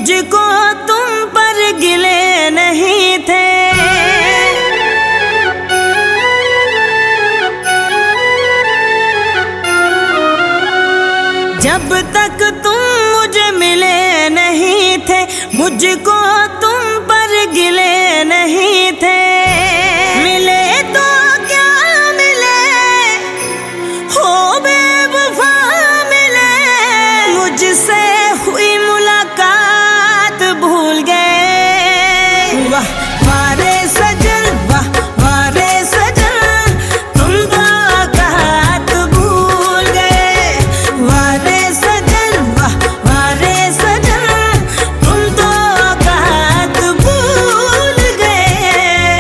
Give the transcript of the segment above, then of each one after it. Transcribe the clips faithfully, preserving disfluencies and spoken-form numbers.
मुझको तुम पर गिले नहीं थे। जब तक तुम मुझे मिले नहीं थे, मुझको तुम पर गिले नहीं थे। मिले तो क्या मिले, हो बेवफा मिले, मुझसे हुई मुलाकात भूल गए। वाह वारे सजन, वाह वारे सजन, तुम तो औकात भूल गए। वारे सजन, वाह वारे सजन, तुम तो औकात भूल गए।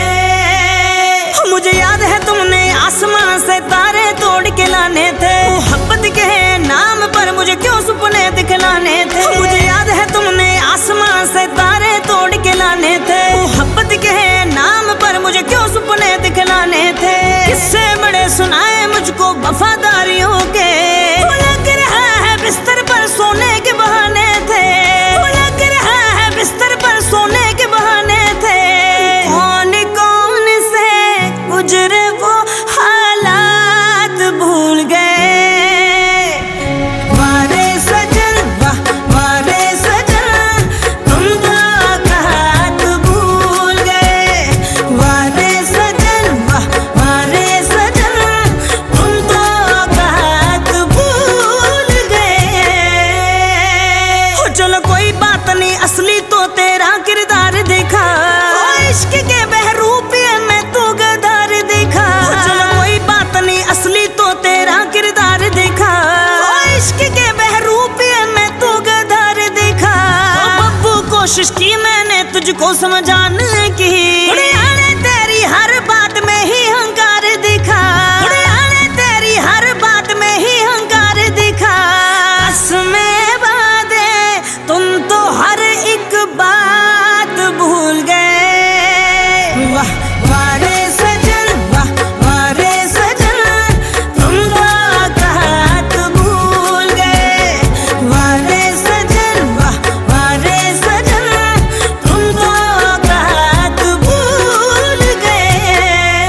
मुझे याद है तुमने आसमां से तारे तोड़ के लाने थे, मोहब्बत के नाम पर मुझे क्यों सपने दिखलाने थे। मुझे याद है तुमने आसमां से तारे तोड़ के लाने थे, मोहब्बत के नाम पर मुझे क्यों सपने दिखलाने थे। किससे बड़े सुनाए मुझको वफादारियों के, लग रहा है बिस्तर पर सोने के बहाने थे, लग रहा है बिस्तर पर सोने के बहाने थे। कौन कौन से गुजरे वो हालात भूल गए। वारे सजन, वाह वारे सजन, तुम तो औकात भूल गए। वारे सजन, वाह वारे सजन, तुम तो औकात भूल गए। हो चलो कोई बात नहीं, असली तो तेरा किरदार देखा, इश्क के बहरूपिये में तू गदार देखा। चलो कोई बात नहीं, असली तो तेरा किरदार देखा, इश्क के बहरूपिये में तू गदार देखा। बब्बू कोशिश की मैंने तुझको समझाने की, उड़ियाने तेरी हर बात में ही हंकार दिखा, उड़ियाने तेरी हर बात में ही हंकार दिखा। कसमें वादे तुम तो हर एक बात भूल गए। वाह वारे सजन, वाह वारे सजन, तुम तो औकात भूल गए। वारे सजन, वाह वारे सजन, तुम तो औकात भूल गए।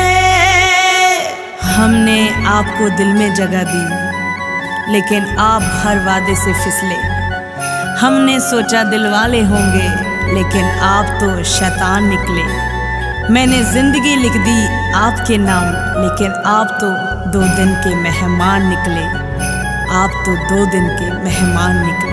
हमने आपको दिल में जगह दी, लेकिन आप हर वादे से फिसले। हमने सोचा दिल वाले होंगे, लेकिन आप तो शैतान निकले। मैंने जिंदगी लिख दी आपके नाम, लेकिन आप तो दो दिन के मेहमान निकले। आप तो दो दिन के मेहमान निकले।